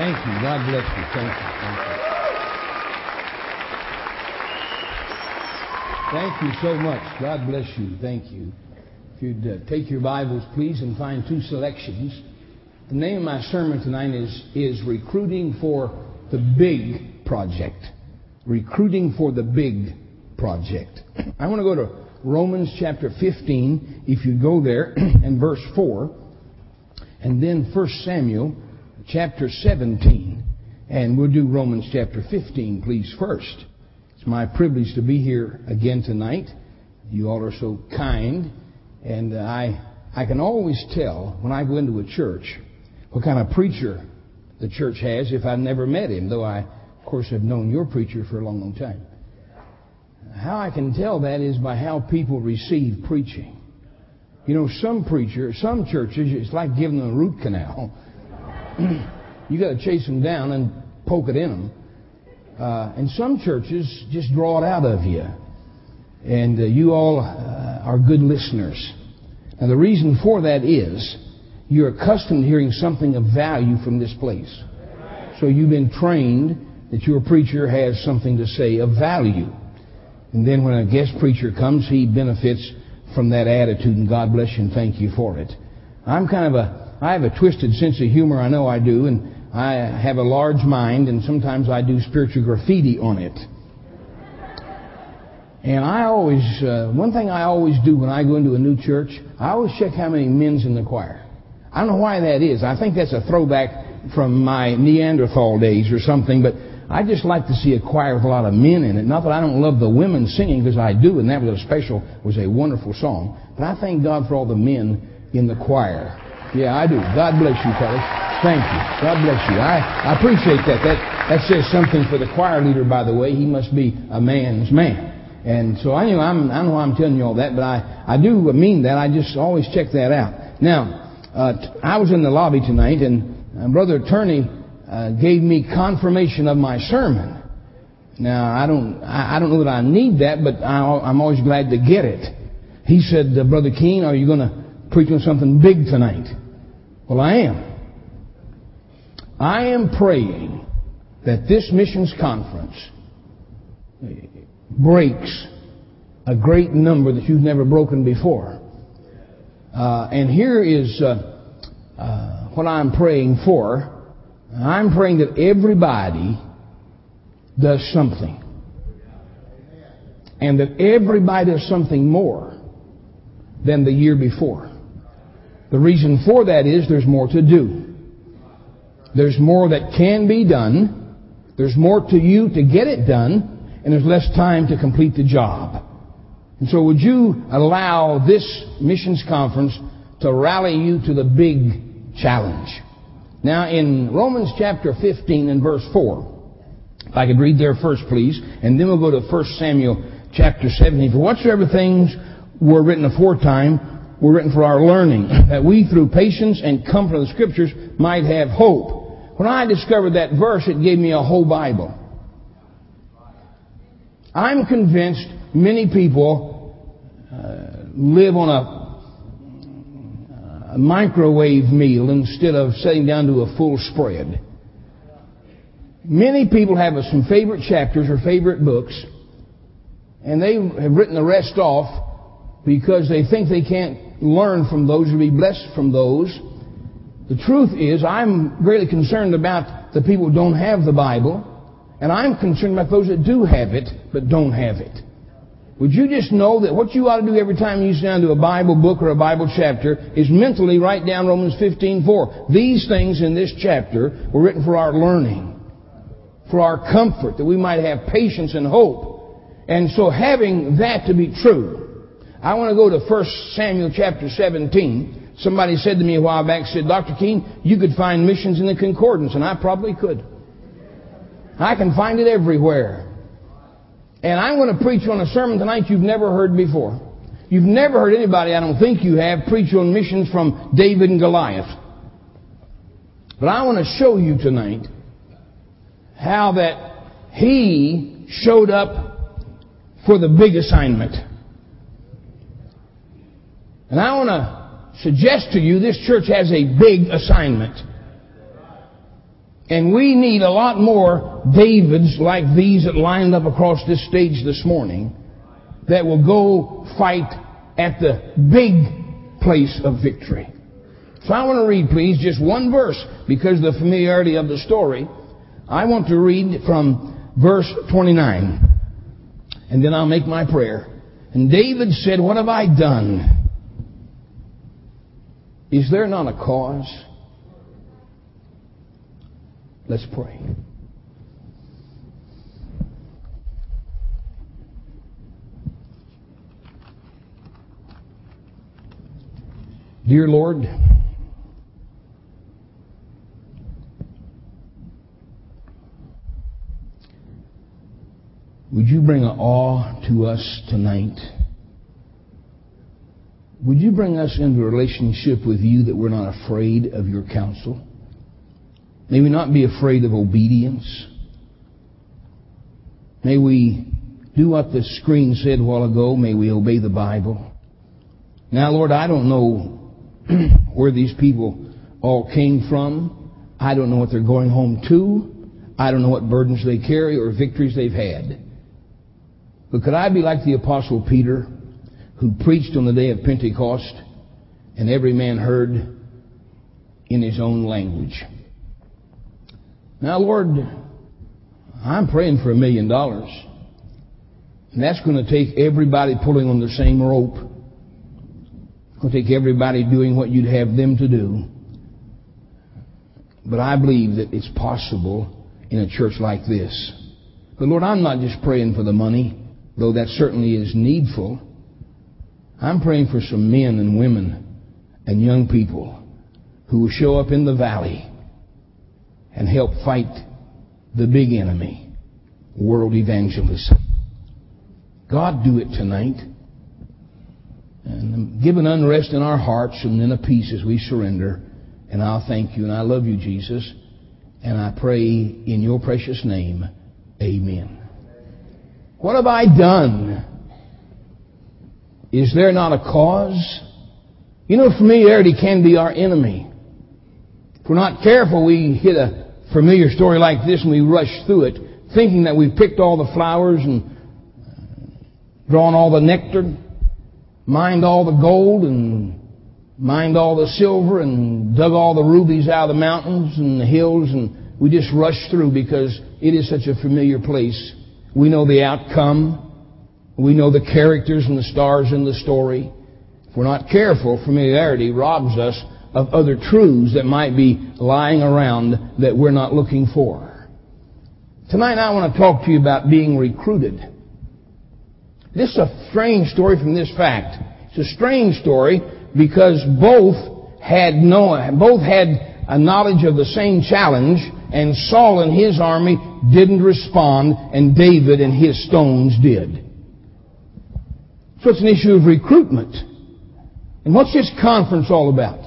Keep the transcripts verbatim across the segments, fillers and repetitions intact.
Thank you. God bless you. Thank you. Thank you. Thank you so much. God bless you. Thank you. If you'd uh, take your Bibles, please, and find two selections. The name of my sermon tonight is, is Recruiting for the Big Project. Recruiting for the Big Project. I want to go to Romans chapter fifteen, if you go there, and verse four. And then First Samuel chapter seventeen. And we'll do Romans chapter fifteen, please, first. It's my privilege to be here again tonight. You all are so kind. And uh, I I can always tell when I go into a church what kind of preacher the church has if I've never met him, though I, of course, have known your preacher for a long, long time. How I can tell that is by how people receive preaching. You know, some preachers, some churches, it's like giving them a root canal. You got to chase them down and poke it in them. Uh, and some churches just draw it out of you. And uh, you all uh, are good listeners. And the reason for that is you're accustomed to hearing something of value from this place. So you've been trained that your preacher has something to say of value. And then when a guest preacher comes, he benefits from that attitude, and God bless you and thank you for it. I'm kind of a, I have a twisted sense of humor, I know I do, and I have a large mind, and sometimes I do spiritual graffiti on it. And I always, uh, one thing I always do when I go into a new church, I always check how many men's in the choir. I don't know why that is. I think that's a throwback from my Neanderthal days or something, but I just like to see a choir with a lot of men in it. Not that I don't love the women singing, because I do, and that was a special, was a wonderful song. But I thank God for all the men in the choir. Yeah, I do. God bless you, fellas. Thank you. God bless you. I, I appreciate that. That that says something for the choir leader, by the way. He must be a man's man. And so anyway, I'm, I don't know why I'm telling you all that, but I, I do mean that. I just always check that out. Now, uh, t- I was in the lobby tonight, and uh, Brother Turney uh, gave me confirmation of my sermon. Now, I don't I, I don't know that I need that, but I, I'm always glad to get it. He said, uh, Brother Keene, are you going to preach on something big tonight? Well, I am. I am praying that this missions conference breaks a great number that you've never broken before. Uh, and here is uh, uh, what I'm praying for. I'm praying that everybody does something. And that everybody does something more than the year before. The reason for that is there's more to do. There's more that can be done. There's more to you to get it done. And there's less time to complete the job. And so would you allow this missions conference to rally you to the big challenge? Now in Romans chapter fifteen and verse four, if I could read there first, please, and then we'll go to First Samuel chapter seventeen. For whatsoever things were written aforetime were written for our learning, that we through patience and comfort of the Scriptures might have hope. When I discovered that verse, it gave me a whole Bible. I'm convinced many people uh, live on a, a microwave meal instead of sitting down to a full spread. Many people have some favorite chapters or favorite books, and they have written the rest off because they think they can't learn from those or be blessed from those. The truth is, I'm greatly concerned about the people who don't have the Bible. And I'm concerned about those that do have it, but don't have it. Would you just know that what you ought to do every time you sit down to a Bible book or a Bible chapter is mentally write down Romans fifteen four. These things in this chapter were written for our learning, for our comfort, that we might have patience and hope. And so having that to be true, I want to go to First Samuel chapter seventeen. Somebody said to me a while back, said, Doctor Keene, you could find missions in the concordance, and I probably could. I can find it everywhere. And I'm going to preach on a sermon tonight you've never heard before. You've never heard anybody, I don't think you have, preach on missions from David and Goliath. But I want to show you tonight how that he showed up for the big assignment. And I want to suggest to you this church has a big assignment. And we need a lot more Davids like these that lined up across this stage this morning that will go fight at the big place of victory. So I want to read, please, just one verse because of the familiarity of the story. I want to read from verse twenty-nine, and then I'll make my prayer. And David said, "What have I done? Is there not a cause?" Let's pray. Dear Lord, would you bring an awe to us tonight? Would you bring us into a relationship with you that we're not afraid of your counsel? May we not be afraid of obedience. May we do what the screen said a while ago. May we obey the Bible. Now, Lord, I don't know where these people all came from. I don't know what they're going home to. I don't know what burdens they carry or victories they've had. But could I be like the Apostle Peter, who preached on the day of Pentecost, and every man heard in his own language? Now, Lord, I'm praying for a million dollars. And that's going to take everybody pulling on the same rope. It's going to take everybody doing what you'd have them to do. But I believe that it's possible in a church like this. But Lord, I'm not just praying for the money, though that certainly is needful. I'm praying for some men and women and young people who will show up in the valley and help fight the big enemy, world evangelism. God, do it tonight. And give an unrest in our hearts and then a peace as we surrender. And I'll thank you and I love you, Jesus. And I pray in your precious name, amen. What have I done? Is there not a cause? You know, familiarity can be our enemy. If we're not careful, we hit a familiar story like this and we rush through it, thinking that we've picked all the flowers and drawn all the nectar, mined all the gold and mined all the silver and dug all the rubies out of the mountains and the hills, and we just rush through because it is such a familiar place. We know the outcome. We know the characters and the stars in the story. If we're not careful, familiarity robs us of other truths that might be lying around that we're not looking for. Tonight I want to talk to you about being recruited. This is a strange story from this fact. It's a strange story because both had no, both had a knowledge of the same challenge, and Saul and his army didn't respond, and David and his stones did. So it's an issue of recruitment. And what's this conference all about?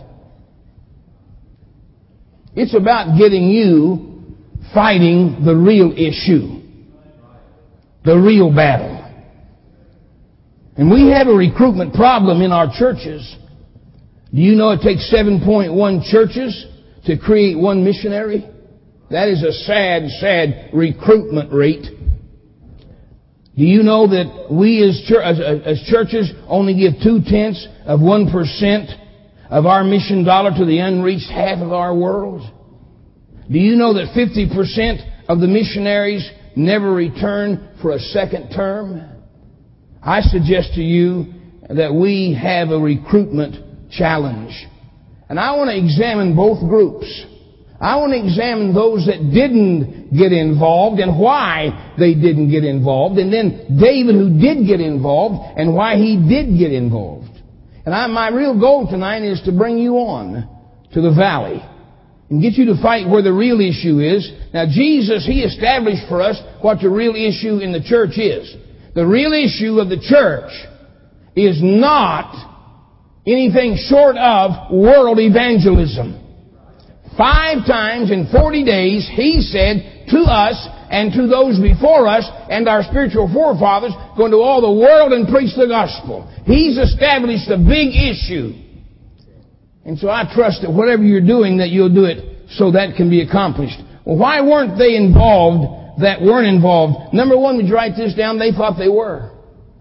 It's about getting you fighting the real issue, the real battle. And we have a recruitment problem in our churches. Do you know it takes seven point one churches to create one missionary? That is a sad, sad recruitment rate. Do you know that we as, chur- as, as churches only give two-tenths of one percent of our mission dollar to the unreached half of our world? Do you know that fifty percent of the missionaries never return for a second term? I suggest to you that we have a recruitment challenge. And I want to examine both groups. I want to examine those that didn't get involved and why they didn't get involved. And then David, who did get involved, and why he did get involved. And I, my real goal tonight is to bring you on to the valley and get you to fight where the real issue is. Now, Jesus, He established for us what the real issue in the church is. The real issue of the church is not anything short of world evangelism. Five times in forty days, He said to us and to those before us and our spiritual forefathers, go into all the world and preach the gospel. He's established a big issue. And so I trust that whatever you're doing, that you'll do it so that can be accomplished. Well, why weren't they involved that weren't involved? Number one, would you write this down? They thought they were.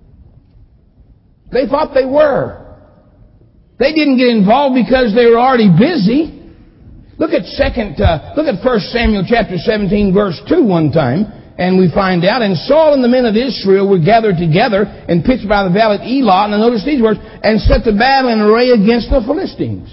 They thought they were. They didn't get involved because they were already busy. Look at second, uh, look at First Samuel chapter seventeen, verse two one time, and we find out, and Saul and the men of Israel were gathered together and pitched by the valley of Elah, and notice these words, and set the battle in array against the Philistines.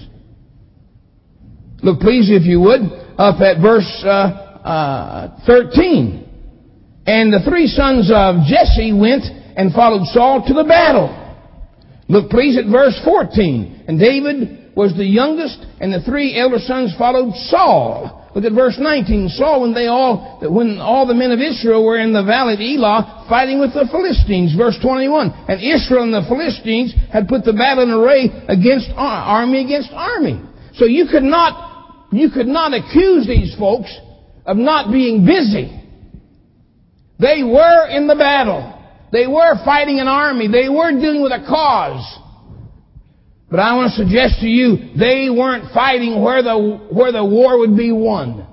Look, please, if you would, up at verse uh, uh, thirteen. And the three sons of Jesse went and followed Saul to the battle. Look, please, at verse fourteen. And David was the youngest, and the three elder sons followed Saul. Look at verse nineteen. Saul, when they all, when all the men of Israel were in the valley of Elah, fighting with the Philistines. Verse twenty-one. And Israel and the Philistines had put the battle in array against army against army. So you could not, you could not accuse these folks of not being busy. They were in the battle. They were fighting an army. They were dealing with a cause. But I want to suggest to you, they weren't fighting where the, where the war would be won.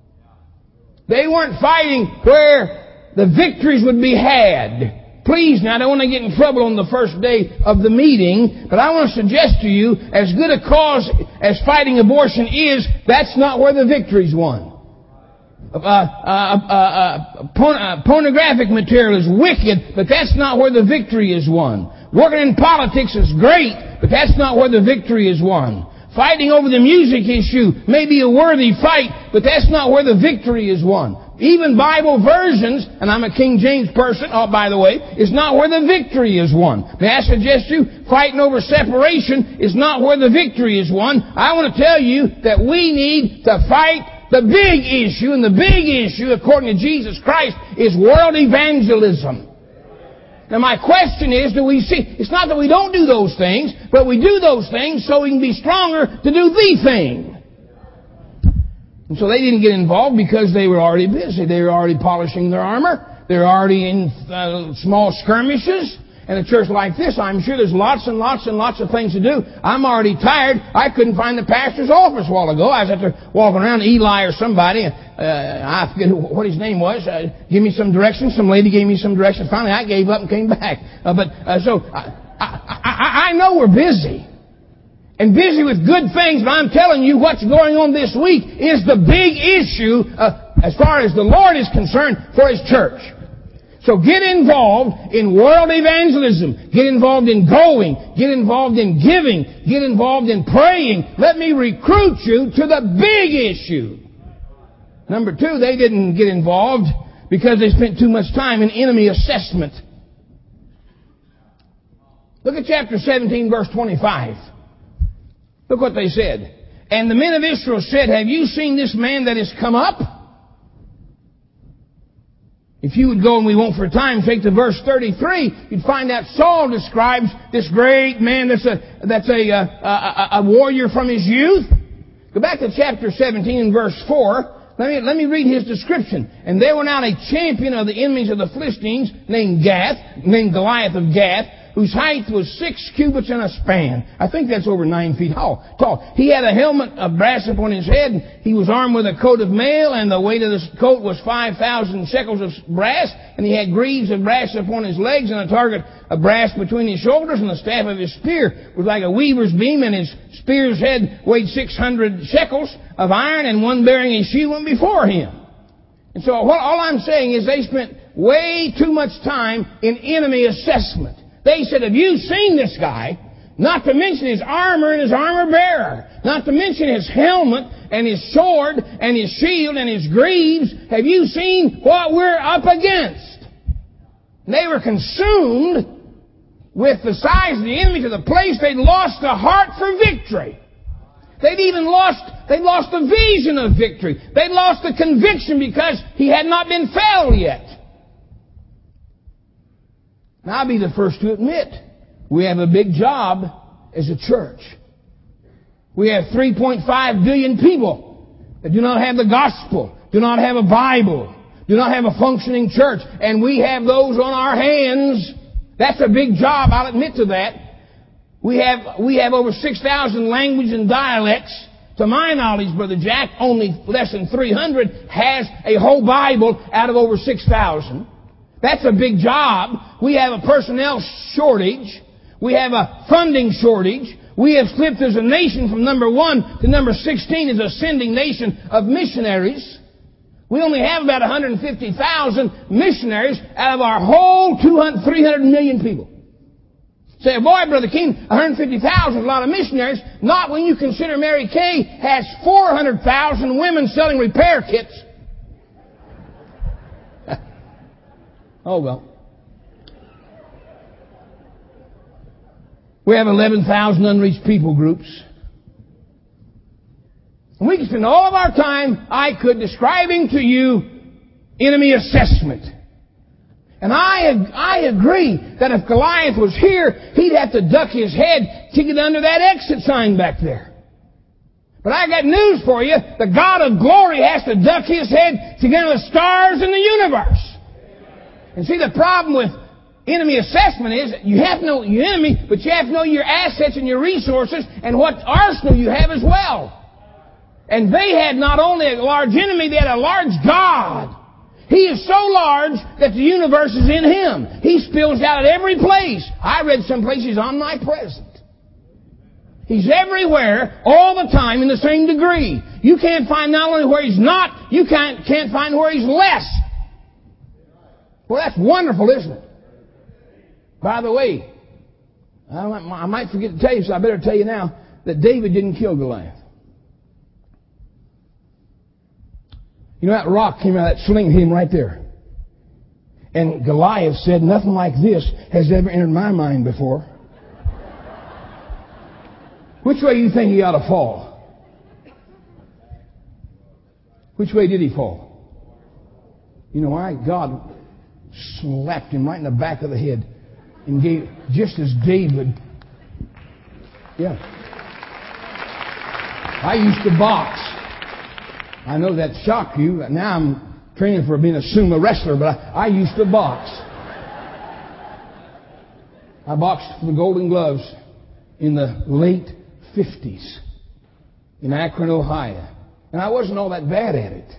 They weren't fighting where the victories would be had. Please, now I don't want to get in trouble on the first day of the meeting, but I want to suggest to you, as good a cause as fighting abortion is, that's not where the victory's won. Uh, uh, uh, uh, porn, uh, pornographic material is wicked, but that's not where the victory is won. Working in politics is great, but that's not where the victory is won. Fighting over the music issue may be a worthy fight, but that's not where the victory is won. Even Bible versions, and I'm a King James person, oh, by the way, is not where the victory is won. May I suggest to you, fighting over separation is not where the victory is won. I want to tell you that we need to fight the big issue, and the big issue, according to Jesus Christ, is world evangelism. Now my question is, do we see, it's not that we don't do those things, but we do those things so we can be stronger to do the thing. And so they didn't get involved because they were already busy. They were already polishing their armor. They were already in uh, small skirmishes. In a church like this, I'm sure there's lots and lots and lots of things to do. I'm already tired. I couldn't find the pastor's office a while ago. I was out there walking around, Eli or somebody. Uh, I forget what his name was. Uh, give me some directions. Some lady gave me some directions. Finally, I gave up and came back. Uh, but uh, so I, I, I, I know we're busy. And busy with good things, but I'm telling you what's going on this week is the big issue uh, as far as the Lord is concerned for His church. So get involved in world evangelism. Get involved in going. Get involved in giving. Get involved in praying. Let me recruit you to the big issue. Number two, they didn't get involved because they spent too much time in enemy assessment. Look at chapter seventeen, verse twenty-five. Look what they said. And the men of Israel said, have you seen this man that has come up? If you would go, and we won't for time, take to verse thirty-three, you'd find that Saul describes this great man that's a, that's a, a, a, a warrior from his youth. Go back to chapter seventeen and verse four. Let me, let me read his description. And there went out a champion of the enemies of the Philistines named Gath, named Goliath of Gath, whose height was six cubits and a span. I think that's over nine feet tall. Tall. He had a helmet of brass upon his head. He was armed with a coat of mail, and the weight of the coat was five thousand shekels of brass. And he had greaves of brass upon his legs, and a target of brass between his shoulders. And the staff of his spear was like a weaver's beam, and his spear's head weighed six hundred shekels of iron, and one bearing a shield went before him. And so what, all I'm saying is they spent way too much time in enemy assessment. They said, have you seen this guy? Not to mention his armor and his armor bearer. Not to mention his helmet and his sword and his shield and his greaves. Have you seen what we're up against? And they were consumed with the size of the enemy to the place they'd lost the heart for victory. They'd even lost, they'd lost the vision of victory. They'd lost the conviction because he had not been felled yet. Now, I'll be the first to admit, we have a big job as a church. We have three point five billion people that do not have the gospel, do not have a Bible, do not have a functioning church, and we have those on our hands. That's a big job, I'll admit to that. We have, we have over six thousand languages and dialects To my knowledge, Brother Jack, only less than three hundred has a whole Bible out of over six thousand. That's a big job. We have a personnel shortage. We have a funding shortage. We have slipped as a nation from number one to number sixteen as a sending nation of missionaries. We only have about one hundred fifty thousand missionaries out of our whole two hundred, three hundred million people. Say, boy, Brother King, one hundred fifty thousand is a lot of missionaries. Not when you consider Mary Kay has four hundred thousand women selling repair kits. Oh, well. We have eleven thousand unreached people groups. And we can spend all of our time, I could, describing to you enemy assessment. And I, I agree that if Goliath was here, he'd have to duck his head to get under that exit sign back there. But I got news for you. The God of glory has to duck his head to get under the stars in the universe. And see, the problem with enemy assessment is you have to know your enemy, but you have to know your assets and your resources and what arsenal you have as well. And they had not only a large enemy, they had a large God. He is so large that the universe is in Him. He spills out at every place. I read some places He's omnipresent. He's everywhere, all the time, in the same degree. You can't find not only where He's not, you can't, can't find where He's less. Well, that's wonderful, isn't it? By the way, I might, I might forget to tell you, so I better tell you now, that David didn't kill Goliath. You know, that rock came out, that sling hit him right there. And Goliath said, nothing like this has ever entered my mind before. Which way do you think he ought to fall? Which way did he fall? You know why? God slapped him right in the back of the head and gave, just as David. Yeah. I used to box. I know that shocked you. Now I'm training for being a sumo wrestler, but I, I used to box. I boxed for the Golden Gloves in the late fifties in Akron, Ohio. And I wasn't all that bad at it.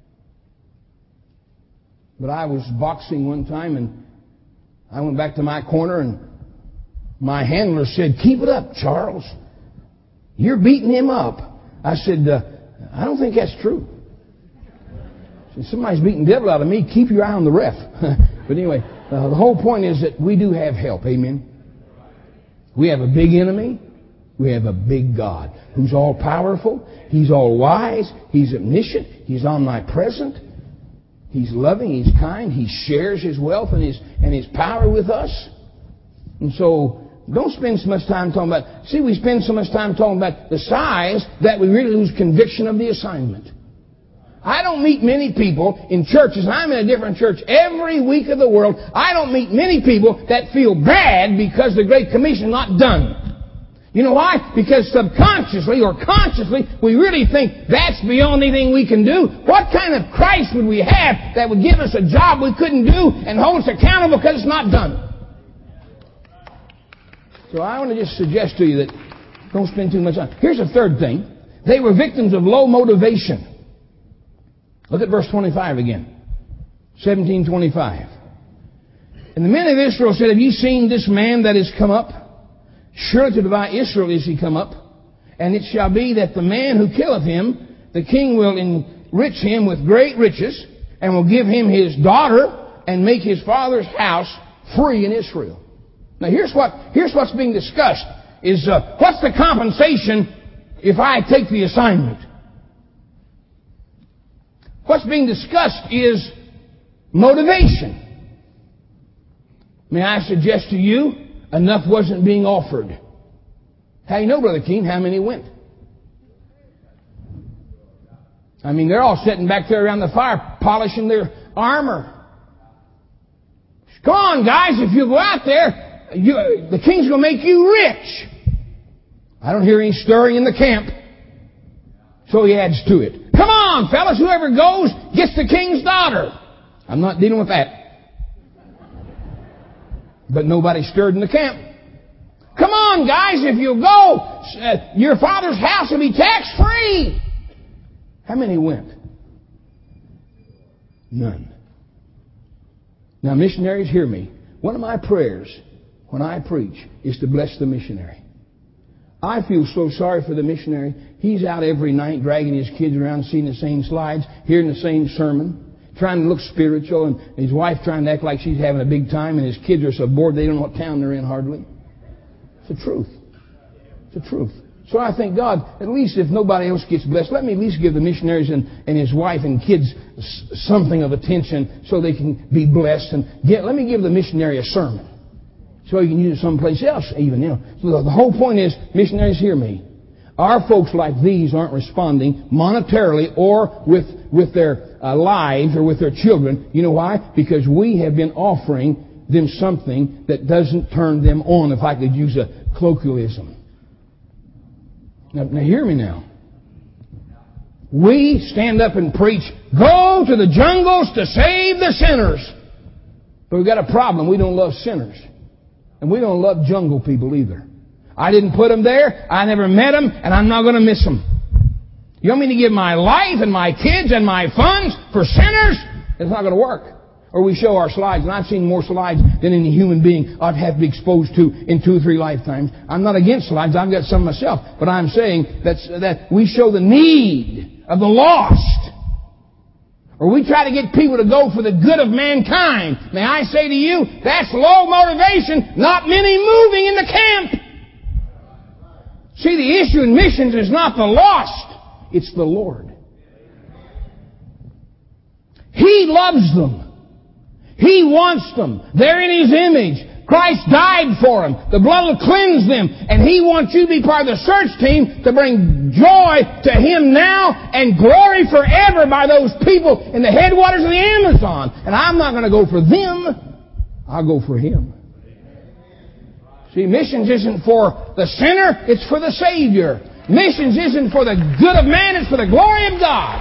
But I was boxing one time, and I went back to my corner, and my handler said, keep it up, Charles. You're beating him up. I said, uh, I don't think that's true. If somebody's beating the devil out of me, keep your eye on the ref. But anyway, uh, the whole point is that we do have help. Amen. We have a big enemy. We have a big God who's all powerful. He's all wise. He's omniscient. He's omnipresent. He's loving. He's kind. He shares His wealth and His, and His power with us. And so, don't spend so much time talking about... See, we spend so much time talking about the size that we really lose conviction of the assignment. I don't meet many people in churches, and I'm in a different church every week of the world. I don't meet many people that feel bad because the Great Commission is not done. You know why? Because subconsciously or consciously, we really think that's beyond anything we can do. What kind of Christ would we have that would give us a job we couldn't do and hold us accountable because it's not done? So I want to just suggest to you that don't spend too much time. Here's a third thing. They were victims of low motivation. Look at verse twenty-five again. seventeen twenty-five. And the men of Israel said, have ye seen this man that is come up? Surely to divide Israel is he come up. And it shall be that the man who killeth him, the king will enrich him with great riches, and will give him his daughter, and make his father's house free in Israel. Now here's what here's what's being discussed is uh, what's the compensation if I take the assignment? What's being discussed is motivation. May I suggest to you, enough wasn't being offered. How do you know, Brother King, how many went? I mean, they're all sitting back there around the fire polishing their armor. Come on, guys, if you go out there, You, the king's going to make you rich. I don't hear any stirring in the camp. So he adds to it. Come on, fellas, whoever goes gets the king's daughter. I'm not dealing with that. But nobody stirred in the camp. Come on, on, guys, if you'll go, uh, your father's house will be tax-free. How many went? None. Now, missionaries, hear me. One of my prayers when I preach is to bless the missionary. I feel so sorry for the missionary. He's out every night dragging his kids around, seeing the same slides, hearing the same sermon, trying to look spiritual, and his wife trying to act like she's having a big time, and his kids are so bored they don't know what town they're in hardly. It's the truth. It's the truth. So I thank God, at least if nobody else gets blessed, let me at least give the missionaries and, and his wife and kids something of attention so they can be blessed. And get, let me give the missionary a sermon so he can use it someplace else even. You know. So the whole point is, missionaries, hear me. Our folks like these aren't responding monetarily or with, with their uh, lives or with their children. You know why? Because we have been offering them something that doesn't turn them on, if I could use a colloquialism. Now, now hear me now. We stand up and preach, go to the jungles to save the sinners. But we've got a problem. We don't love sinners. And we don't love jungle people either. I didn't put them there. I never met them. And I'm not going to miss them. You want me to give my life and my kids and my funds for sinners? It's not going to work. Or we show our slides, and I've seen more slides than any human being I'd have to be exposed to in two or three lifetimes. I'm not against slides. I've got some myself. But I'm saying that's, that we show the need of the lost. Or we try to get people to go for the good of mankind. May I say to you, that's low motivation, not many moving in the camp. See, the issue in missions is not the lost. It's the Lord. He loves them. He wants them. They're in His image. Christ died for them. The blood will cleanse them. And He wants you to be part of the search team to bring joy to Him now and glory forever by those people in the headwaters of the Amazon. And I'm not going to go for them. I'll go for Him. See, missions isn't for the sinner. It's for the Savior. Missions isn't for the good of man. It's for the glory of God.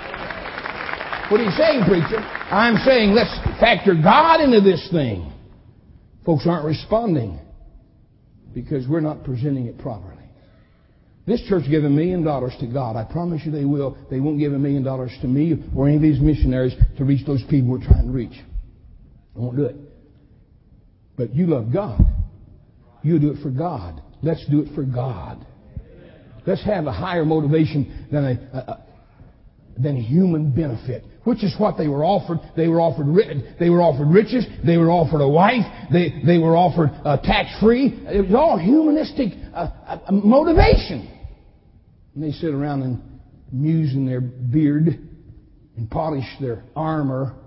What are you saying, preacher? I'm saying let's factor God into this thing. Folks aren't responding because we're not presenting it properly. This church gave a million dollars to God. I promise you they will. They won't give a million dollars to me or any of these missionaries to reach those people we're trying to reach. They won't do it. But you love God. You do it for God. Let's do it for God. Let's have a higher motivation than a, a, a than human benefit, which is what they were offered. They were offered they were offered riches. They were offered a wife. They they were offered uh, tax-free. It was all humanistic uh, uh, motivation. And they sit around and muse in their beard and polish their armor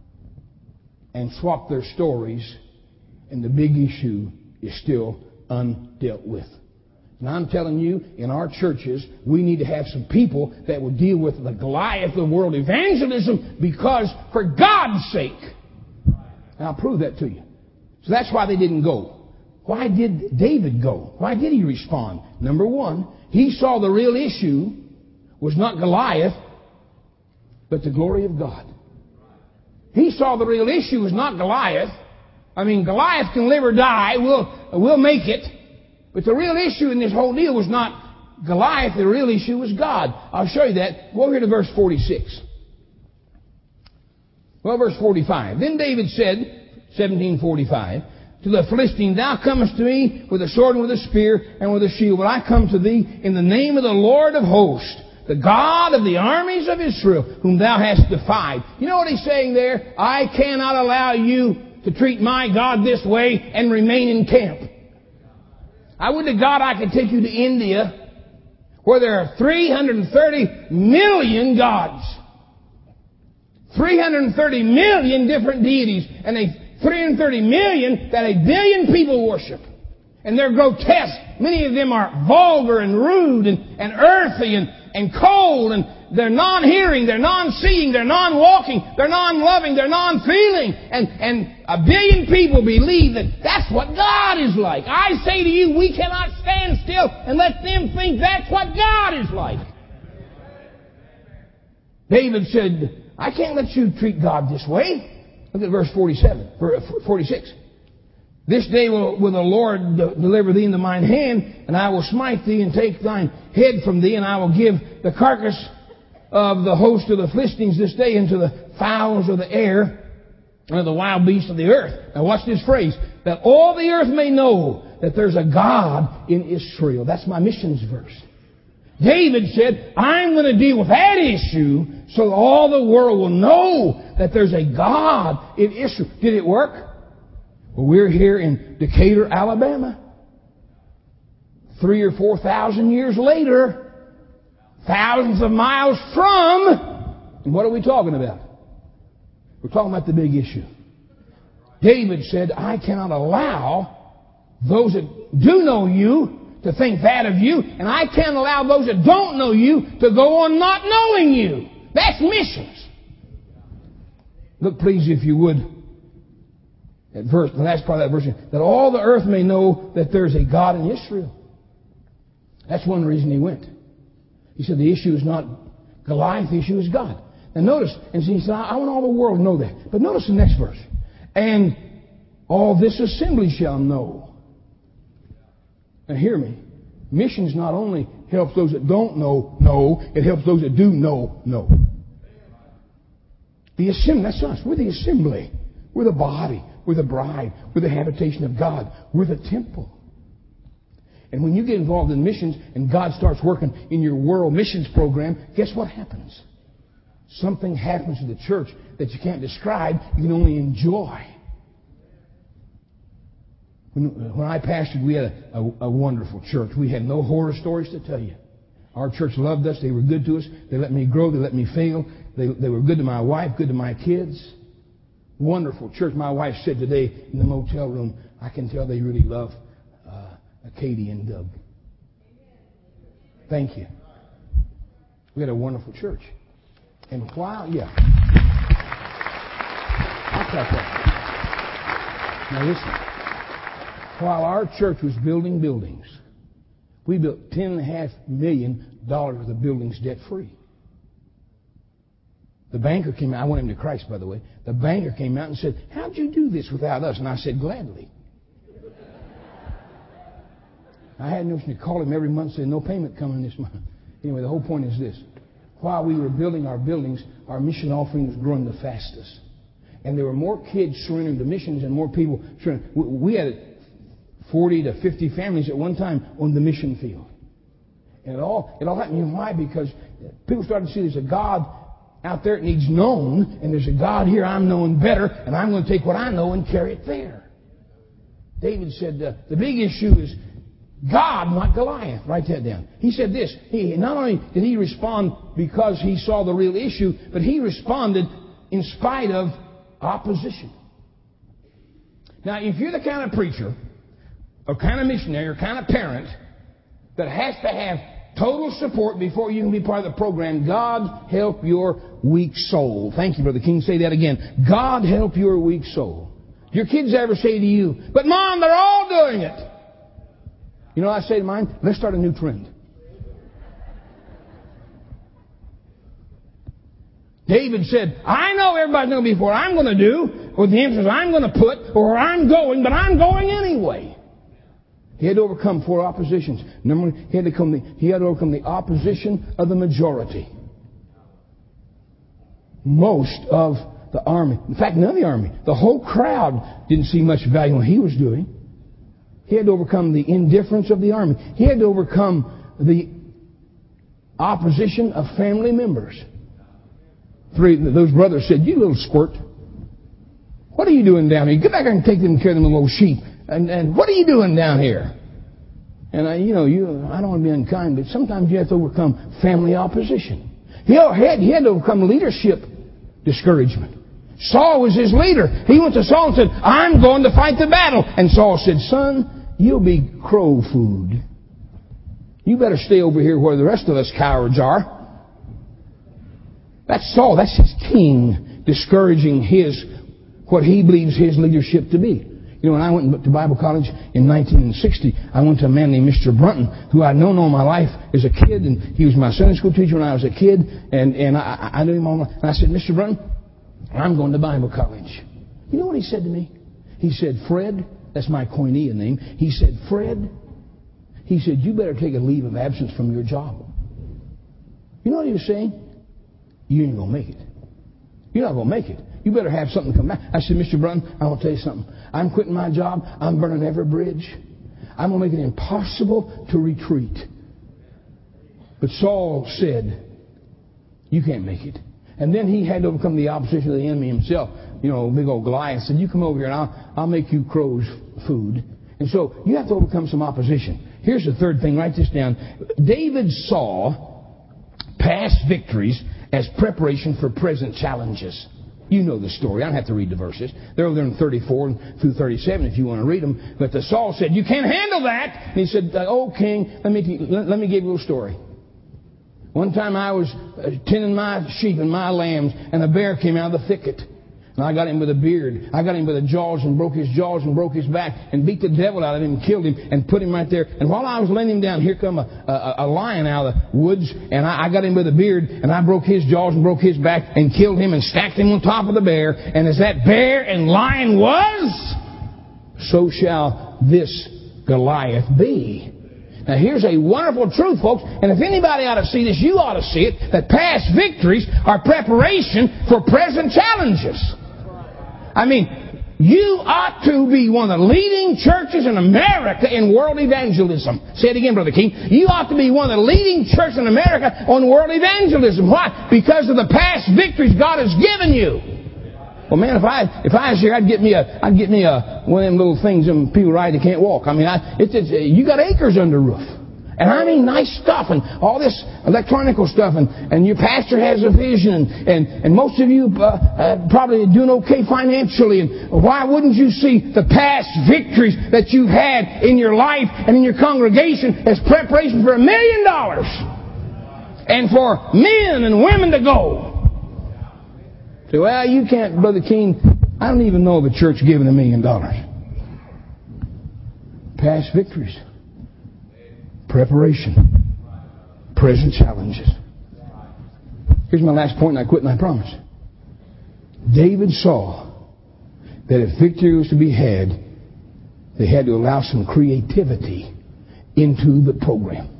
and swap their stories, and the big issue is still undealt with. And I'm telling you, in our churches, we need to have some people that will deal with the Goliath of world evangelism because, for God's sake. And I'll prove that to you. So that's why they didn't go. Why did David go? Why did he respond? Number one, he saw the real issue was not Goliath, but the glory of God. He saw the real issue was not Goliath. I mean, Goliath can live or die. We'll, we'll make it. But the real issue in this whole deal was not Goliath. The real issue was God. I'll show you that. Go over here to verse forty-six. Well, verse forty-five. Then David said, seventeen forty-five, to the Philistine, Thou comest to me with a sword and with a spear and with a shield, but I come to thee in the name of the Lord of hosts, the God of the armies of Israel, whom thou hast defied. You know what he's saying there? I cannot allow you to treat my God this way and remain in camp. I would to God I could take you to India, where there are three hundred thirty million gods. three hundred thirty million different deities. And they three hundred thirty million that a billion people worship. And they're grotesque. Many of them are vulgar and rude and, and earthy and, and cold. And they're non-hearing, they're non-seeing, they're non-walking, they're non-loving, they're non-feeling. And, and a billion people believe that that's what God is like. I say to you, we cannot stand still and let them think that's what God is like. David said, I can't let you treat God this way. Look at verse forty-seven, forty-six. This day will, will the Lord de- deliver thee into mine hand, and I will smite thee and take thine head from thee, and I will give the carcass of the host of the Philistines this day into the fowls of the air, and of the wild beasts of the earth. Now watch this phrase, that all the earth may know that there's a God in Israel. That's my missions verse. David said, I'm going to deal with that issue so all the world will know that there's a God in Israel. Did it work? Well, we're here in Decatur, Alabama. Three or four thousand years later, thousands of miles from, and what are we talking about? We're talking about the big issue. David said, I cannot allow those that do know you to think that of you, and I can't allow those that don't know you to go on not knowing you. That's missions. Look, please, if you would, at verse, the last part of that verse, that all the earth may know that there's a God in Israel. That's one reason he went. He said the issue is not Goliath, the issue is God. Now notice, and he said, I want all the world to know that. But notice the next verse. And all this assembly shall know. Now hear me. Missions not only helps those that don't know, know. It helps those that do know, know. The assembly, that's us. We're the assembly. We're the body. We're the bride. We're the habitation of God. We're the temple. And when you get involved in missions and God starts working in your world missions program, guess what happens? Something happens to the church that you can't describe. You can only enjoy. When, when I pastored, we had a, a, a wonderful church. We had no horror stories to tell you. Our church loved us. They were good to us. They let me grow. They let me fail. They, they were good to my wife, good to my kids. Wonderful church. My wife said today in the motel room, I can tell they really love uh, Katie and Doug. Thank you. We had a wonderful church. And while, yeah. I'll tell that. Now listen. While our church was building buildings, we built ten and a half million dollars worth of buildings debt free. The banker came out. I went him to Christ, by the way. The banker came out and said, how'd you do this without us? And I said, gladly. I had notion to call him every month and say, no payment coming this month. Anyway, the whole point is this. While we were building our buildings, our mission offering was growing the fastest. And there were more kids surrendering to missions and more people surrendering. We had forty to fifty families at one time on the mission field. And it all, it all happened. You know why? Because people started to see there's a God out there that needs known, and there's a God here I'm knowing better, and I'm going to take what I know and carry it there. David said uh, the big issue is God, not Goliath. Write that down. He said this. He, not only did he respond because he saw the real issue, but he responded in spite of opposition. Now, if you're the kind of preacher, or kind of missionary, or kind of parent that has to have total support before you can be part of the program, God help your weak soul. Thank you, Brother King. Say that again. God help your weak soul. Your kids ever say to you, but Mom, they're all doing it. You know what I say to mine? Let's start a new trend. David said, I know everybody's going to be for what I'm going to do, or the emphasis I'm going to put, or where I'm going, but I'm going anyway. He had to overcome four oppositions. Number one, he had to, come the, he had to overcome the opposition of the majority. Most of the army, in fact, none of the army, the whole crowd didn't see much value in what he was doing. He had to overcome the indifference of the army. He had to overcome the opposition of family members. Three, those brothers said, you little squirt. What are you doing down here? Get back there and take them and carry them little sheep. And, and what are you doing down here? And I, you know, you, I don't want to be unkind, but sometimes you have to overcome family opposition. He had, he had to overcome leadership discouragement. Saul was his leader. He went to Saul and said, I'm going to fight the battle. And Saul said, son, you'll be crow food. You better stay over here where the rest of us cowards are. That's Saul. That's his king discouraging his, what he believes his leadership to be. You know, when I went to Bible college in nineteen sixty, I went to a man named Mister Brunton, who I'd known all my life as a kid, and he was my Sunday school teacher when I was a kid, and, and I, I knew him all my life. And I said, Mister Brunton, I'm going to Bible college. You know what he said to me? He said, Fred, that's my Koinonia name, he said, Fred, he said, you better take a leave of absence from your job. You know what he was saying? You ain't going to make it. You're not going to make it. You better have something come back. I said, Mister Brunn, I want to tell you something. I'm quitting my job. I'm burning every bridge. I'm going to make it impossible to retreat. But Saul said, you can't make it. And then he had to overcome the opposition of the enemy himself. You know, big old Goliath said, you come over here and I'll, I'll make you crows food. And so you have to overcome some opposition. Here's the third thing. Write this down. David saw past victories as preparation for present challenges. You know the story. I don't have to read the verses. They're over there in thirty-four through thirty-seven if you want to read them. But the Saul said, you can't handle that. And he said, oh, king, let me, let me give you a little story. One time I was tending my sheep and my lambs, and a bear came out of the thicket. And I got him with a beard. I got him with the jaws and broke his jaws and broke his back and beat the devil out of him and killed him and put him right there. And while I was laying him down, here come a, a, a lion out of the woods, and I, I got him with a beard, and I broke his jaws and broke his back and killed him and stacked him on top of the bear. And as that bear and lion was, so shall this Goliath be. Now here's a wonderful truth, folks, and if anybody ought to see this, you ought to see it, that past victories are preparation for present challenges. I mean, you ought to be one of the leading churches in America in world evangelism. Say it again, Brother King. You ought to be one of the leading churches in America on world evangelism. Why? Because of the past victories God has given you. Well, man, if I if I was here, I'd get me a I'd get me a one of them little things them people ride that can't walk. I mean, I, it's, it's you got acres under roof, and I mean nice stuff and all this electronical stuff, and, and your pastor has a vision, and and, and most of you uh, uh, probably are doing okay financially. And why wouldn't you see the past victories that you've had in your life and in your congregation as preparation for a million dollars and for men and women to go? Say, well, you can't, Brother King, I don't even know the church giving a million dollars. Past victories. Preparation. Present challenges. Here's my last point, and I quit and I promise. David saw that if victory was to be had, they had to allow some creativity into the program.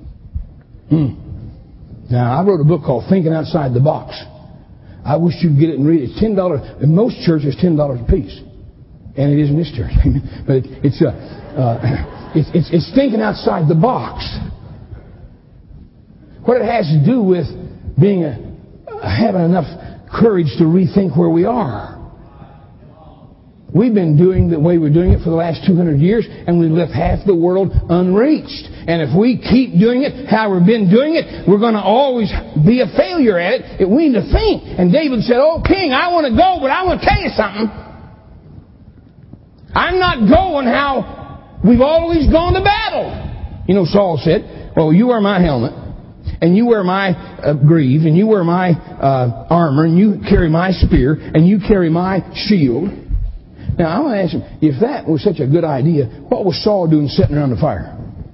Hmm. Now, I wrote a book called Thinking Outside the Box. I wish you'd get it and read it. It's ten dollars. In most churches, ten dollars a piece, and it is in this church. But it, it's, uh, uh, it's it's it's thinking outside the box. What it has to do with being a, having enough courage to rethink where we are. We've been doing the way we're doing it for the last two hundred years, and we've left half the world unreached. And if we keep doing it how we've been doing it, we're going to always be a failure at it. We need to think. And David said, oh, King, I want to go, but I want to tell you something. I'm not going how we've always gone to battle. You know, Saul said, well, you wear my helmet, and you wear my uh, greave, and you wear my uh, armor, and you carry my spear, and you carry my shield. Now, I want to ask him, if that was such a good idea, what was Saul doing sitting around the fire?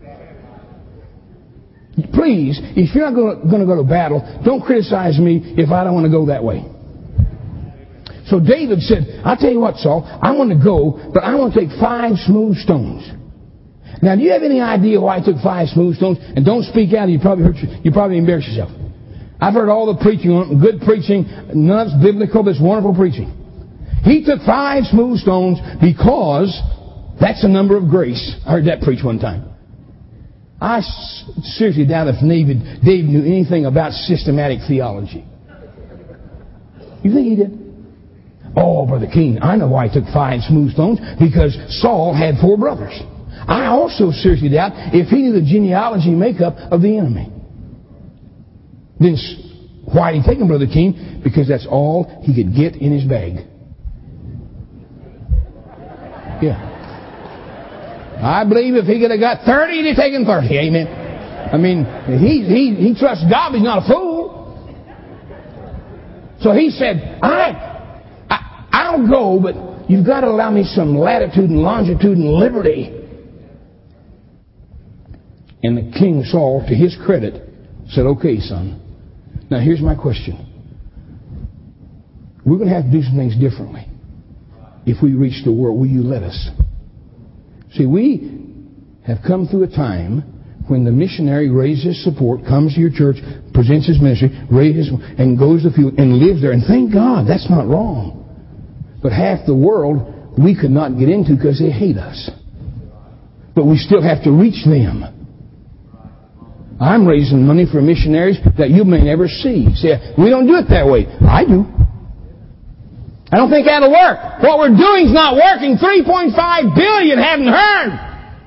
Please, if you're not going to go to battle, don't criticize me if I don't want to go that way. So David said, I'll tell you what, Saul, I want to go, but I want to take five smooth stones. Now, do you have any idea why I took five smooth stones? And don't speak out, you probably hurt you, you probably embarrass yourself. I've heard all the preaching on it, good preaching, none of it's biblical, but it's wonderful preaching. He took five smooth stones because that's the number of grace. I heard that preached one time. I seriously doubt if David, David knew anything about systematic theology. You think he did? Oh, Brother King, I know why he took five smooth stones. Because Saul had four brothers. I also seriously doubt if he knew the genealogy makeup of the enemy. Then why did he take them, Brother King? Because that's all he could get in his bag. Yeah. I believe if he could have got thirty, he'd have taken thirty. Amen. I mean, he he he trusts God, but he's not a fool. So he said, I, I I'll go, but you've got to allow me some latitude and longitude and liberty. And the king Saul, to his credit, said, okay, son. Now here's my question. We're going to have to do some things differently if we reach the world. Will you let us? See, we have come through a time when the missionary raises support, comes to your church, presents his ministry, raises, and goes to the field and lives there. And thank God, that's not wrong. But half the world we could not get into because they hate us. But we still have to reach them. I'm raising money for missionaries that you may never see. See, we don't do it that way. I do. I don't think that'll work. What we're doing is not working. three point five billion haven't heard.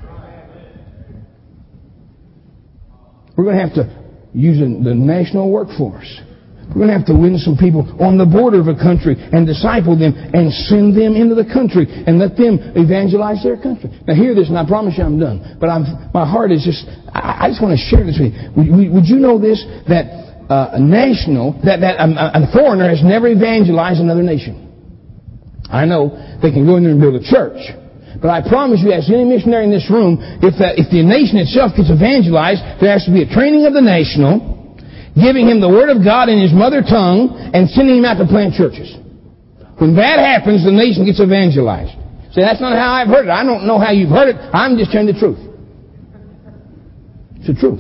We're going to have to use the national workforce. We're going to have to win some people on the border of a country and disciple them and send them into the country and let them evangelize their country. Now hear this, and I promise you I'm done. But I'm, my heart is just, I, I just want to share this with you. Would, would you know this? That uh, a national, that, that um, a foreigner has never evangelized another nation. I know they can go in there and build a church. But I promise you, ask any missionary in this room, if, that, if the nation itself gets evangelized, there has to be a training of the national, giving him the Word of God in his mother tongue, and sending him out to plant churches. When that happens, the nation gets evangelized. See, that's not how I've heard it. I don't know how you've heard it. I'm just telling the truth. It's the truth.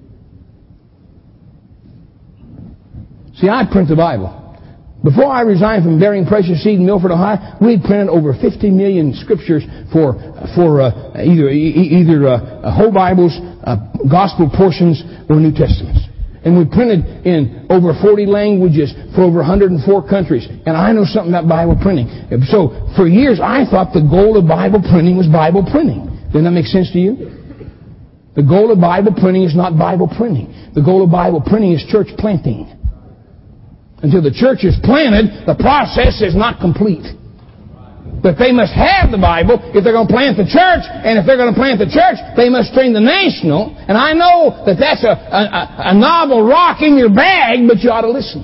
See, I print the Bible. Before I resigned from Bearing Precious Seed in Milford, Ohio, we had printed over fifty million scriptures for for uh, either either uh, whole Bibles, uh, gospel portions, or New Testaments. And we printed in over forty languages for over one hundred four countries. And I know something about Bible printing. So for years I thought the goal of Bible printing was Bible printing. Doesn't that make sense to you? The goal of Bible printing is not Bible printing. The goal of Bible printing is church planting. Until the church is planted, the process is not complete. But they must have the Bible if they're going to plant the church. And if they're going to plant the church, they must train the national. And I know that that's a, a, a novel rock in your bag, but you ought to listen.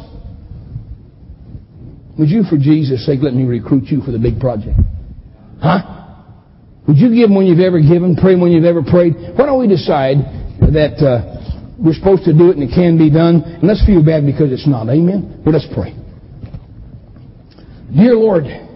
Would you, for Jesus' sake, let me recruit you for the big project? Huh? Would you give when you've ever given, pray when you've ever prayed? Why don't we decide that uh, we're supposed to do it and it can be done, and let's feel bad because it's not. Amen? Well, let's pray. Dear Lord,